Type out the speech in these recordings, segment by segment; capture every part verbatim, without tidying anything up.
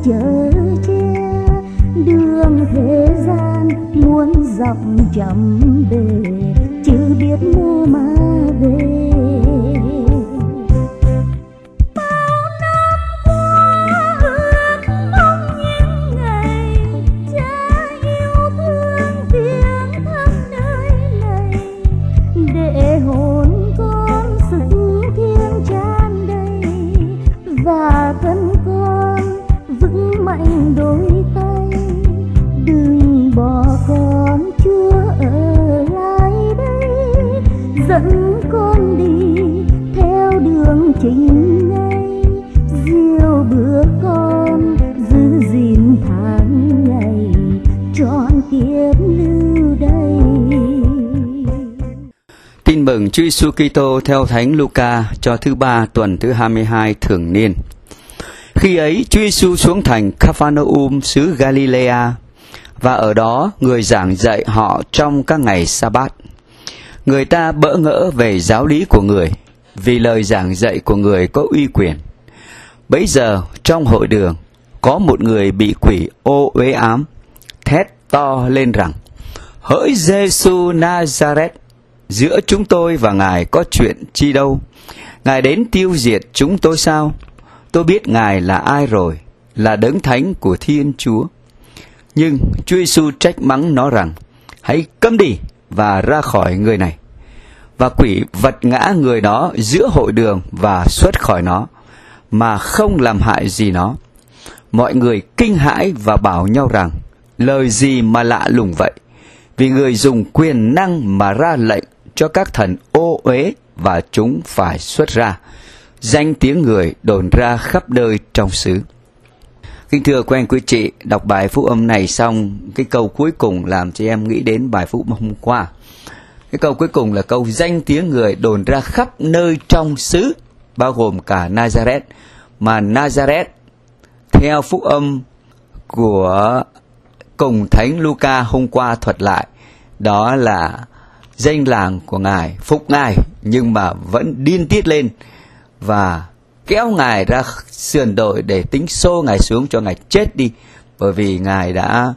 chở che, đường thế gian muôn dặm chậm bề, chưa biết mua má về. Dẫn con đi theo đường chính ngay, diều bữa con giữ gìn tháng ngày, trọn kiếp lưu đây. Tin mừng Chúa Giêsu Kitô theo Thánh Luca cho thứ ba tuần thứ hai mươi hai thường niên. Khi ấy Chúa Giêsu xuống thành Capharnaum xứ Galilea, và ở đó người giảng dạy họ trong các ngày Sa-bát. Người ta bỡ ngỡ về giáo lý của người, vì lời giảng dạy của người có uy quyền. Bấy giờ trong hội đường có một người bị quỷ ô uế ám, thét to lên rằng: Hỡi Giê-xu Na-za-rét, giữa chúng tôi và Ngài có chuyện chi đâu? Ngài đến tiêu diệt chúng tôi sao? Tôi biết Ngài là ai rồi, là Đấng Thánh của Thiên Chúa. Nhưng Chúa Giêsu trách mắng nó rằng: Hãy câm đi và ra khỏi người này. Và quỷ vật ngã người đó giữa hội đường và xuất khỏi nó, mà không làm hại gì nó. Mọi người kinh hãi và bảo nhau rằng: lời gì mà lạ lùng vậy? Vì người dùng quyền năng mà ra lệnh cho các thần ô uế, và chúng phải xuất ra. Danh tiếng người đồn ra khắp nơi trong xứ. Kính thưa quý anh quý chị, đọc bài phúc âm này xong, cái câu cuối cùng làm cho em nghĩ đến bài phúc âm hôm qua. Cái câu cuối cùng là câu danh tiếng người đồn ra khắp nơi trong xứ, bao gồm cả Nazareth. Mà Nazareth, theo phúc âm của cùng Thánh Luca hôm qua thuật lại, đó là danh làng của Ngài, phục Ngài, nhưng mà vẫn điên tiết lên và kéo Ngài ra sườn đồi để tính xô Ngài xuống cho Ngài chết đi. Bởi vì Ngài đã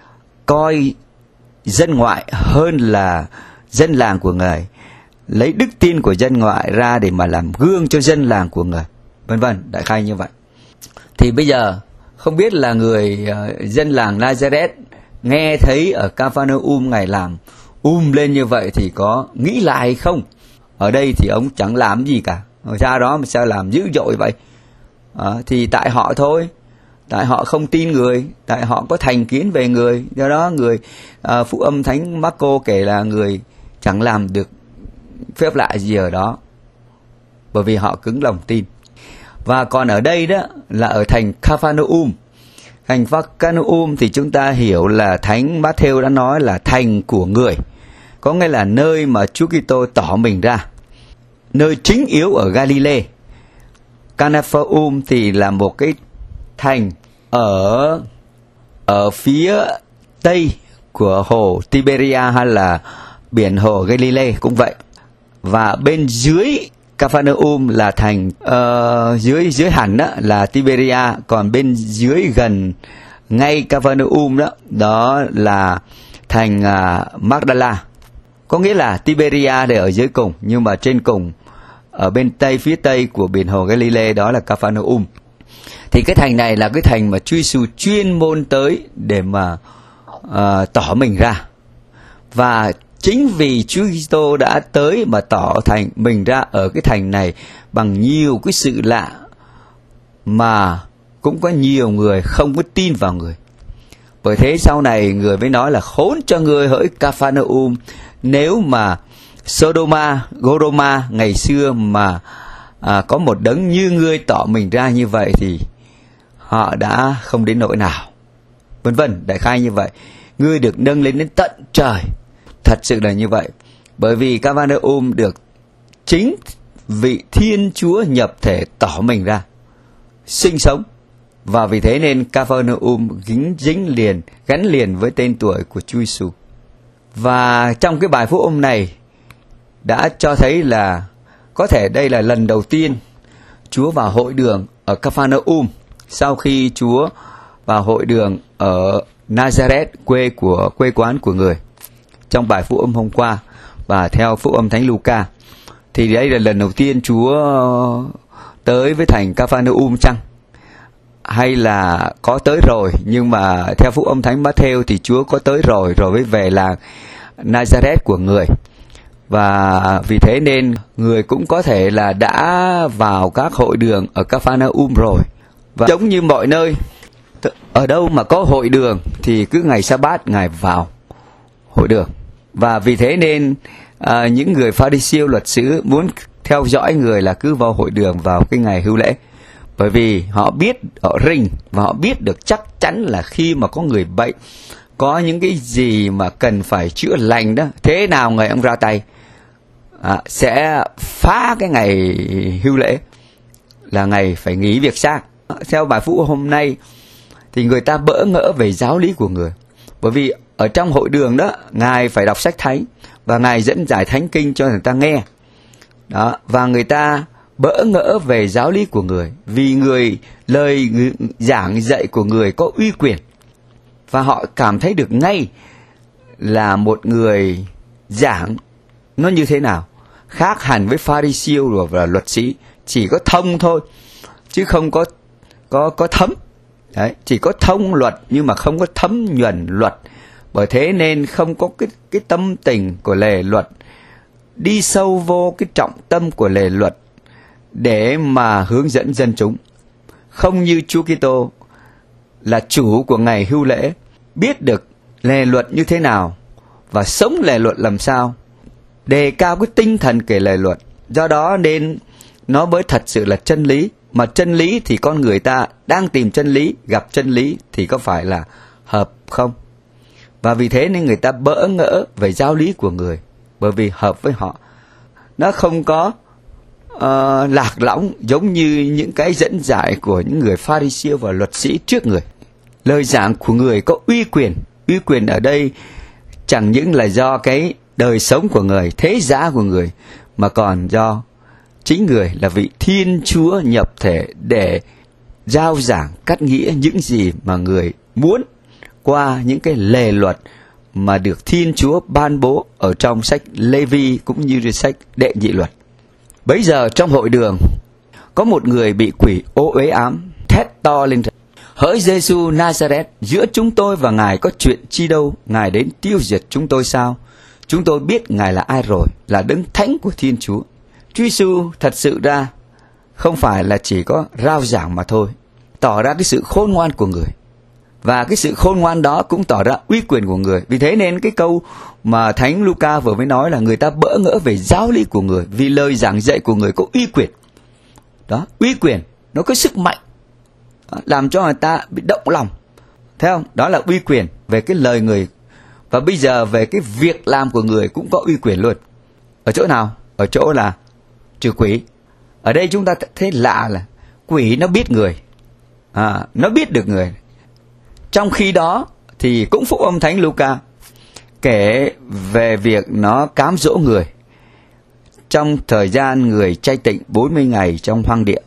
coi dân ngoại hơn là dân làng của Ngài, lấy đức tin của dân ngoại ra để mà làm gương cho dân làng của Ngài, vân vân, đại khai như vậy. Thì bây giờ không biết là người uh, dân làng Nazareth nghe thấy ở Capharnaum Ngài làm um lên như vậy thì có nghĩ lại hay không? Ở đây thì ông chẳng làm gì cả, ở ra đó mà sao làm dữ dội vậy? À, thì tại họ thôi, tại họ không tin người, tại họ có thành kiến về người. Do đó người à, phúc âm Thánh Marco kể là người chẳng làm được phép lạ gì ở đó, bởi vì họ cứng lòng tin. Và còn ở đây đó là ở thành Capharnaum. Thành Capharnaum thì chúng ta hiểu là Thánh Matthew đã nói là thành của người, có nghĩa là nơi mà Chúa Kitô tỏ mình ra, nơi chính yếu ở Galilee. Capharnaum thì là một cái thành ở ở phía tây của hồ Tiberia hay là biển hồ Galilee cũng vậy. Và bên dưới Capharnaum là thành uh, dưới dưới hẳn đó là Tiberia, còn bên dưới gần ngay Capharnaum đó đó là thành uh, Magdala. Có nghĩa là Tiberia để ở dưới cùng, nhưng mà trên cùng ở bên tây, phía tây của biển hồ Galilee đó là Capharnaum. Thì cái thành này là cái thành mà Chúa Giêsu chuyên môn tới để mà uh, tỏ mình ra. Và chính vì Chúa Kitô đã tới mà tỏ thành mình ra ở cái thành này bằng nhiều cái sự lạ, mà cũng có nhiều người không có tin vào người. Bởi thế sau này người mới nói là khốn cho người hỡi Capharnaum, nếu mà Sodoma, Gomorrah ngày xưa mà à, có một đấng như ngươi tỏ mình ra như vậy thì họ đã không đến nỗi nào, vân vân, đại khai như vậy. Ngươi được nâng lên đến tận trời. Thật sự là như vậy. Bởi vì Capharnaum được chính vị Thiên Chúa nhập thể tỏ mình ra, sinh sống. Và vì thế nên Capharnaum dính, dính liền, gắn liền với tên tuổi của Chúa Giêsu. Và trong cái bài phúc âm này đã cho thấy là có thể đây là lần đầu tiên Chúa vào hội đường ở Capharnaum. Sau khi Chúa vào hội đường ở Nazareth, quê của quê quán của người, trong bài phúc âm hôm qua và theo phúc âm Thánh Luca, thì đây là lần đầu tiên Chúa tới với thành Capharnaum chăng? Hay là có tới rồi, nhưng mà theo phúc âm Thánh Matthew thì Chúa có tới rồi, rồi mới về làng Nazareth của người. Và vì thế nên người cũng có thể là đã vào các hội đường ở Capharnaum rồi. Và giống như mọi nơi, ở đâu mà có hội đường thì cứ ngày Sa-bát Ngài vào hội đường. Và vì thế nên à, những người Pha-ri-siêu luật sư muốn theo dõi người là cứ vào hội đường vào cái ngày hưu lễ. Bởi vì họ biết, họ rình và họ biết được chắc chắn là khi mà có người bệnh, có những cái gì mà cần phải chữa lành đó, thế nào ngày ông ra tay à, sẽ phá cái ngày hưu lễ, là ngày phải nghỉ việc xác. Theo bài phúc hôm nay thì người ta bỡ ngỡ về giáo lý của người. Bởi vì ở trong hội đường đó, Ngài phải đọc sách thánh và Ngài dẫn giải thánh kinh cho người ta nghe. Đó, và người ta bỡ ngỡ về giáo lý của người, vì người lời người, giảng dạy của người có uy quyền. Và họ cảm thấy được ngay là một người giảng nó như thế nào, khác hẳn với Pha-ri-siêu và luật sĩ, chỉ có thông thôi chứ không có có có thấm. Đấy, chỉ có thông luật nhưng mà không có thấm nhuần luật. Bởi thế nên không có cái cái tâm tình của lề luật, đi sâu vô cái trọng tâm của lề luật để mà hướng dẫn dân chúng. Không như Chúa Kitô là chủ của ngày hưu lễ, biết được lề luật như thế nào và sống lề luật làm sao, đề cao cái tinh thần kể lề luật. Do đó nên nó mới thật sự là chân lý. Mà chân lý thì con người ta đang tìm chân lý, gặp chân lý thì có phải là hợp không? Và vì thế nên người ta bỡ ngỡ về giáo lý của người, bởi vì hợp với họ. Nó không có uh, lạc lõng giống như những cái dẫn giải của những người Pha-ri-siêu và luật sĩ trước người. Lời giảng của người có uy quyền. Uy quyền ở đây chẳng những là do cái đời sống của người, thế giá của người, mà còn do chính người là vị Thiên Chúa nhập thể để giao giảng cắt nghĩa những gì mà người muốn qua những cái lề luật mà được Thiên Chúa ban bố ở trong sách Lê-vi cũng như sách Đệ Nhị Luật. Bấy giờ trong hội đường có một người bị quỷ ô uế ám, thét to lên: Hỡi Giê-xu Nazareth, giữa chúng tôi và Ngài có chuyện chi đâu? Ngài đến tiêu diệt chúng tôi sao? Chúng tôi biết Ngài là ai rồi, là Đấng Thánh của Thiên Chúa. Chúa Giê-xu thật sự ra không phải là chỉ có rao giảng mà thôi, tỏ ra cái sự khôn ngoan của người. Và cái sự khôn ngoan đó cũng tỏ ra uy quyền của người. Vì thế nên cái câu mà Thánh Luca vừa mới nói là người ta bỡ ngỡ về giáo lý của người, vì lời giảng dạy của người có uy quyền. Đó, uy quyền, nó có sức mạnh, đó, làm cho người ta bị động lòng. Thấy không? Đó là uy quyền về cái lời người. Và bây giờ về cái việc làm của người cũng có uy quyền luôn. Ở chỗ nào? Ở chỗ là trừ quỷ. Ở đây chúng ta thấy lạ là quỷ nó biết người, à, nó biết được người. Trong khi đó thì cũng phúc âm Thánh Luca kể về việc nó cám dỗ người trong thời gian người chay tịnh bốn mươi ngày trong hoang địa.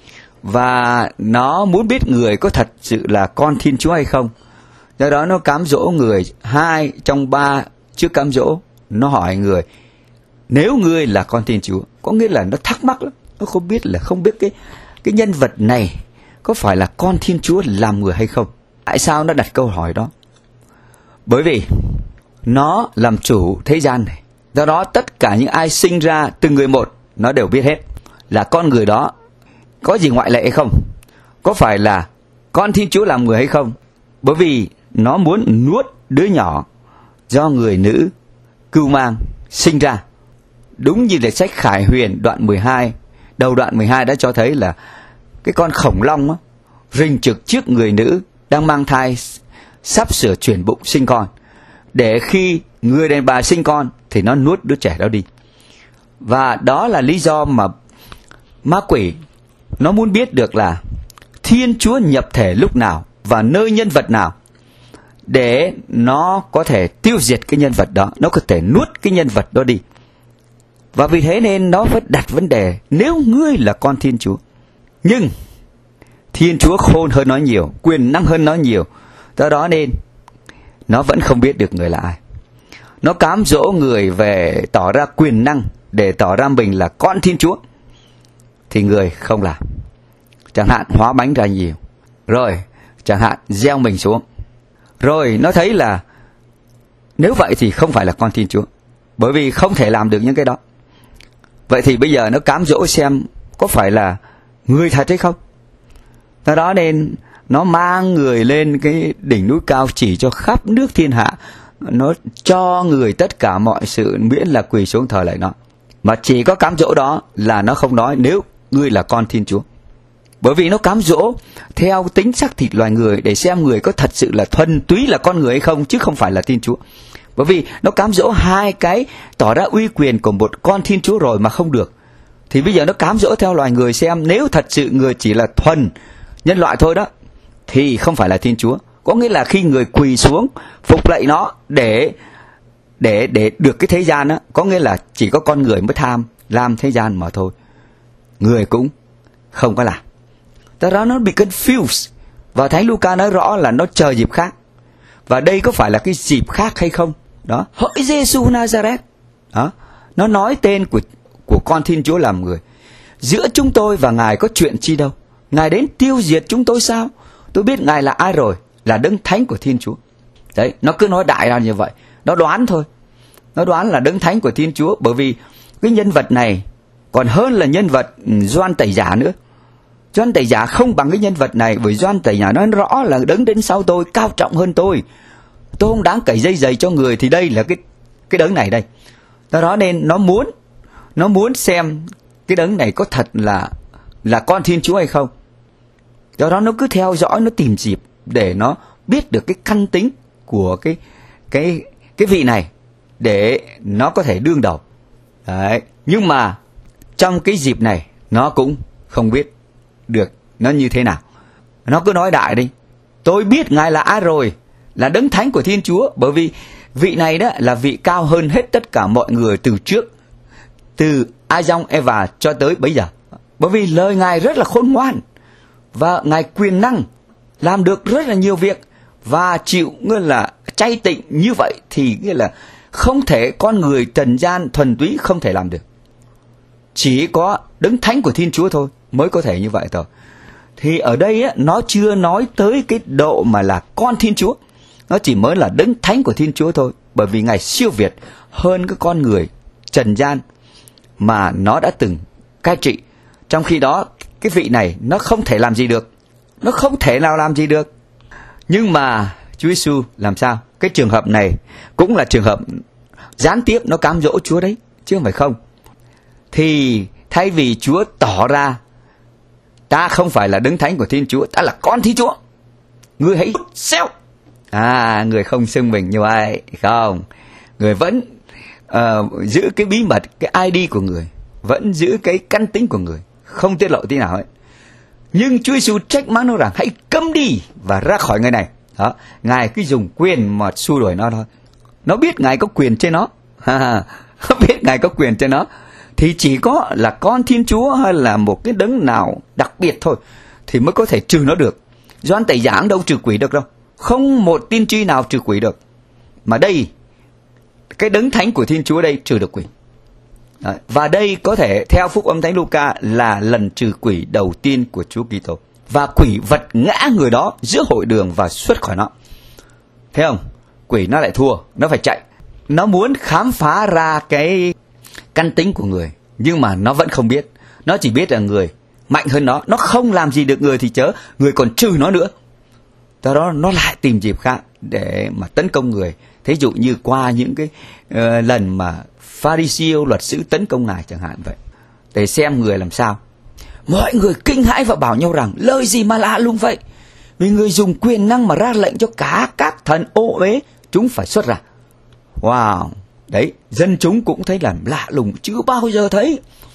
Và nó muốn biết người có thật sự là con Thiên Chúa hay không. Do đó nó cám dỗ người. Hai trong ba trước cám dỗ, nó hỏi người: nếu ngươi là con Thiên Chúa, có nghĩa là nó thắc mắc lắm. Nó không biết là không biết cái cái nhân vật này có phải là con Thiên Chúa làm người hay không. Tại sao nó đặt câu hỏi đó? Bởi vì nó làm chủ thế gian này. Do đó tất cả những ai sinh ra từng người một, nó đều biết hết là con người đó có gì ngoại lệ hay không, có phải là con Thiên Chúa làm người hay không. Bởi vì nó muốn nuốt đứa nhỏ do người nữ cưu mang sinh ra. Đúng như là sách Khải Huyền đoạn mười hai, đầu đoạn mười hai đã cho thấy là cái con khổng long á, rình trực trước người nữ đang mang thai, sắp sửa chuyển bụng sinh con, để khi người đàn bà sinh con thì nó nuốt đứa trẻ đó đi. Và đó là lý do mà ma quỷ nó muốn biết được là Thiên Chúa nhập thể lúc nào và nơi nhân vật nào, để nó có thể tiêu diệt cái nhân vật đó, nó có thể nuốt cái nhân vật đó đi. Và vì thế nên nó phải đặt vấn đề: nếu ngươi là con Thiên Chúa, nhưng Thiên Chúa khôn hơn nó nhiều, quyền năng hơn nó nhiều. Do đó nên nó vẫn không biết được người là ai. Nó cám dỗ người về tỏ ra quyền năng để tỏ ra mình là con Thiên Chúa, thì người không làm. Chẳng hạn hóa bánh ra nhiều, rồi chẳng hạn gieo mình xuống, rồi nó thấy là nếu vậy thì không phải là con Thiên Chúa, bởi vì không thể làm được những cái đó. Vậy thì bây giờ nó cám dỗ xem có phải là người thật hay không. Do đó nên nó mang người lên cái đỉnh núi cao chỉ cho khắp nước thiên hạ. Nó cho người tất cả mọi sự miễn là quỳ xuống thờ lạy nó. Mà chỉ có cám dỗ đó là nó không nói nếu ngươi là con Thiên Chúa. Bởi vì nó cám dỗ theo tính xác thịt loài người để xem người có thật sự là thuần túy là con người hay không, chứ không phải là Thiên Chúa. Bởi vì nó cám dỗ hai cái tỏ ra uy quyền của một con Thiên Chúa rồi mà không được. Thì bây giờ nó cám dỗ theo loài người xem nếu thật sự người chỉ là thuần nhân loại thôi đó, thì không phải là Thiên Chúa. Có nghĩa là khi người quỳ xuống phục lạy nó để để để được cái thế gian đó, có nghĩa là chỉ có con người mới tham lam thế gian mà thôi. Người cũng không có làm. Do đó nó bị confused. Và Thánh Luca nói rõ là nó chờ dịp khác. Và đây có phải là cái dịp khác hay không? Đó, hỡi Giê-xu Nazareth. Đó, nó nói tên của của con Thiên Chúa làm người. Giữa chúng tôi và Ngài có chuyện chi đâu? Ngài đến tiêu diệt chúng tôi sao? Tôi biết Ngài là ai rồi, là Đấng Thánh của Thiên Chúa. Đấy, nó cứ nói đại ra như vậy. Nó đoán thôi. Nó đoán là Đấng Thánh của Thiên Chúa, bởi vì cái nhân vật này còn hơn là nhân vật Gioan Tẩy Giả nữa. Gioan Tẩy Giả không bằng cái nhân vật này, bởi Gioan Tẩy Giả nói rõ là Đấng đến sau tôi cao trọng hơn tôi. Tôi không đáng cởi dây giày cho người, thì đây là cái cái Đấng này đây. Do đó nên nó muốn nó muốn xem cái Đấng này có thật là là con Thiên Chúa hay không. Do đó nó cứ theo dõi, nó tìm dịp để nó biết được cái căn tính của cái cái cái vị này để nó có thể đương đầu. Đấy. Nhưng mà trong cái dịp này nó cũng không biết được nó như thế nào. Nó cứ nói đại đi. Tôi biết Ngài là ai rồi, là Đấng Thánh của Thiên Chúa. Bởi vì vị này đó là vị cao hơn hết tất cả mọi người từ trước, từ Adam Eva cho tới bây giờ. Bởi vì lời Ngài rất là khôn ngoan, và Ngài quyền năng làm được rất là nhiều việc, và chịu nghĩa là chay tịnh như vậy thì nghĩa là không thể con người trần gian thuần túy không thể làm được. Chỉ có Đấng Thánh của Thiên Chúa thôi mới có thể như vậy thôi. Thì ở đây á, nó chưa nói tới cái độ mà là con Thiên Chúa. Nó chỉ mới là Đấng Thánh của Thiên Chúa thôi. Bởi vì Ngài siêu việt hơn cái con người trần gian mà nó đã từng cai trị. Trong khi đó cái vị này nó không thể làm gì được. Nó không thể nào làm gì được. Nhưng mà Chúa Giêsu làm sao? Cái trường hợp này cũng là trường hợp gián tiếp nó cám dỗ Chúa đấy, chứ không phải không. Thì thay vì Chúa tỏ ra ta không phải là Đấng Thánh của Thiên Chúa, ta là con Thiên Chúa, ngươi hãy xéo. À, người không xưng mình như vậy, không. Người vẫn uh, giữ cái bí mật, cái i đê của người, vẫn giữ cái căn tính của người, không tiết lộ tí nào ấy. Nhưng Chúa Giêsu trách mắng nó rằng hãy câm đi và ra khỏi người này. Đó, Ngài cứ dùng quyền mà xua đuổi nó thôi. Nó biết Ngài có quyền trên nó. Nó biết Ngài có quyền trên nó. Thì chỉ có là con Thiên Chúa hay là một cái đấng nào đặc biệt thôi thì mới có thể trừ nó được. Gioan Tẩy Giả đâu trừ quỷ được đâu. Không một tiên tri nào trừ quỷ được. Mà đây, cái Đấng Thánh của Thiên Chúa đây trừ được quỷ. Đấy. Và đây có thể theo Phúc Âm Thánh Luca là lần trừ quỷ đầu tiên của Chúa Kitô. Và quỷ vật ngã người đó giữa hội đường và xuất khỏi nó. Thấy không? Quỷ nó lại thua, nó phải chạy. Nó muốn khám phá ra cái căn tính của người, nhưng mà nó vẫn không biết. Nó chỉ biết là người mạnh hơn nó. Nó không làm gì được người thì chớ, người còn trừ nó nữa. Do đó nó lại tìm dịp khác để mà tấn công người. Thí dụ như qua những cái uh, lần mà Pha-ri-siêu luật sư tấn công Ngài chẳng hạn vậy, để xem người làm sao. Mọi người kinh hãi và bảo nhau rằng lời gì mà lạ lùng vậy, vì người dùng quyền năng mà ra lệnh cho cả các thần ô uế chúng phải xuất ra. Wow, đấy, dân chúng cũng thấy là lạ lùng, chưa bao giờ thấy.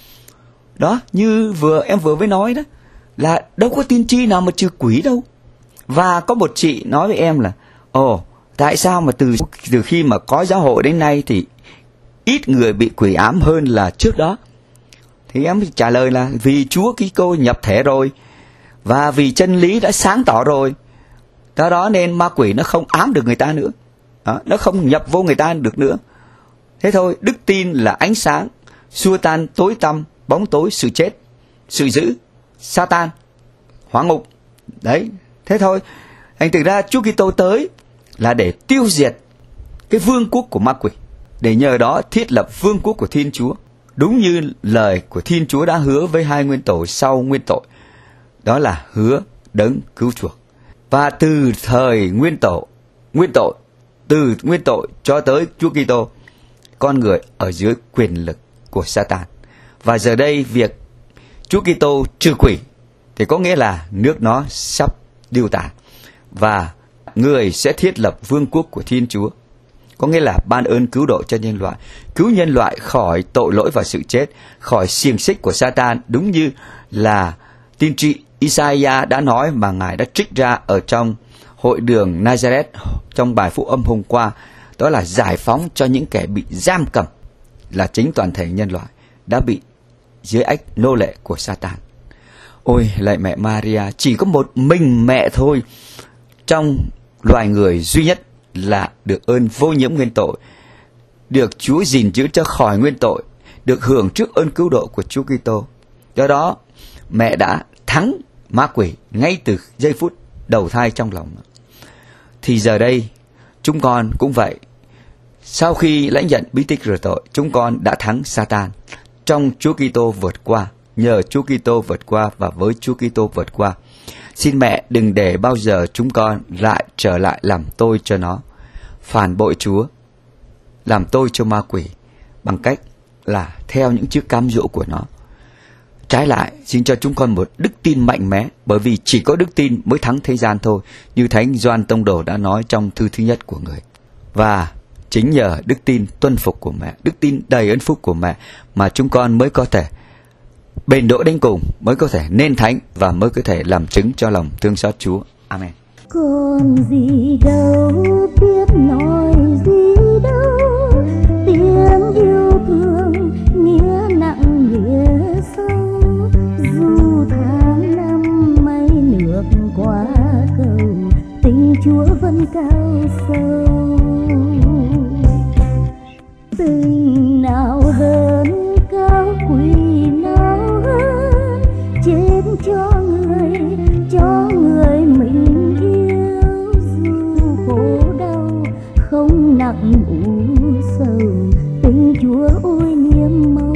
Đó, như vừa em vừa mới nói đó, là đâu có tiên tri nào mà trừ quỷ đâu. Và có một chị nói với em là ồ, tại sao mà từ từ khi mà có giáo hội đến nay thì ít người bị quỷ ám hơn là trước đó. Thì em trả lời là vì Chúa Kitô nhập thể rồi, Và vì chân lý đã sáng tỏ rồi, do đó nên ma quỷ nó không ám được người ta nữa. Đó, nó không nhập vô người ta được nữa. Thế thôi, đức tin là ánh sáng, xua tan tối tăm, bóng tối, sự chết, sự dữ, Satan, hỏa ngục. Đấy, thế thôi. Thành thực ra Chúa Kitô tới là để tiêu diệt cái vương quốc của ma quỷ, để nhờ đó thiết lập vương quốc của Thiên Chúa. Đúng như lời của Thiên Chúa đã hứa với hai nguyên tội sau nguyên tội, đó là hứa đấng cứu chuộc. Và từ thời nguyên tội, nguyên tội, từ nguyên tội cho tới Chúa Kitô, con người ở dưới quyền lực của Satan. Và giờ đây việc Chúa Kitô trừ quỷ thì có nghĩa là nước nó sắp điêu tàn, và người sẽ thiết lập vương quốc của Thiên Chúa, có nghĩa là ban ơn cứu độ cho nhân loại, cứu nhân loại khỏi tội lỗi và sự chết, khỏi xiềng xích của Satan, đúng như là tiên tri Isaiah đã nói mà Ngài đã trích ra ở trong hội đường Nazareth trong bài phúc âm hôm qua. Đó là giải phóng cho những kẻ bị giam cầm, là chính toàn thể nhân loại đã bị dưới ách nô lệ của Satan. Ôi lạy mẹ Maria, chỉ có một mình mẹ thôi trong loài người duy nhất là được ơn vô nhiễm nguyên tội, được Chúa gìn giữ cho khỏi nguyên tội, được hưởng trước ơn cứu độ của Chúa Kitô. Do đó mẹ đã thắng ma quỷ ngay từ giây phút đầu thai trong lòng. Thì giờ đây chúng con cũng vậy. Sau khi lãnh nhận bí tích rửa tội, chúng con đã thắng Satan trong Chúa Kitô vượt qua, nhờ Chúa Kitô vượt qua và với Chúa Kitô vượt qua. Xin mẹ đừng để bao giờ chúng con lại trở lại làm tôi cho nó, phản bội Chúa, làm tôi cho ma quỷ bằng cách là theo những chiếc cám dỗ của nó. Trái lại, xin cho chúng con một đức tin mạnh mẽ, bởi vì chỉ có đức tin mới thắng thế gian thôi, như Thánh Gioan Tông Đồ đã nói trong thư thứ nhất của người. Và chính nhờ đức tin tuân phục của mẹ, đức tin đầy ơn phúc của mẹ mà chúng con mới có thể bền độ đến cùng, mới có thể nên thánh và mới có thể làm chứng cho lòng thương xót Chúa. Amen. Còn gì đâu biết nói gì đâu, tiếng yêu thương nghĩa nặng nghĩa sâu, dù tháng năm mây nước qua cầu, tình Chúa vẫn cao sâu. Tình nào hơn cao quý nào hơn, chết cho người, cho người mình yêu, dù khổ đau không nặng u sầu, tình Chúa ôi niềm màu.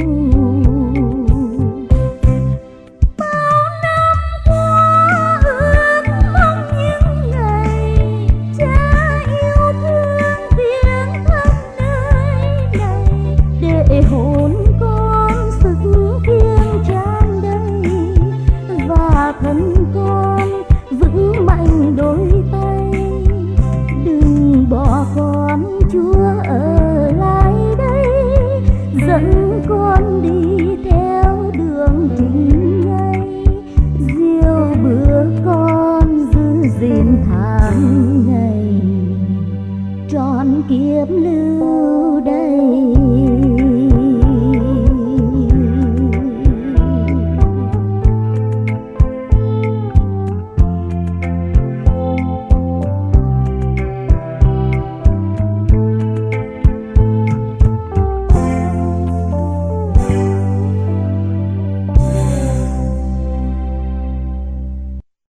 Bao năm qua ước mong những ngày cha yêu thương tiếng thăm nơi này, để hồn con sức thiêng tràn đầy và thân con vững mạnh đôi tay. Đừng bỏ con Chúa ở lại đây, dẫn con đi theo đường chính ngay, diêu bữa con giữ gìn tháng ngày tròn kiếp lưu.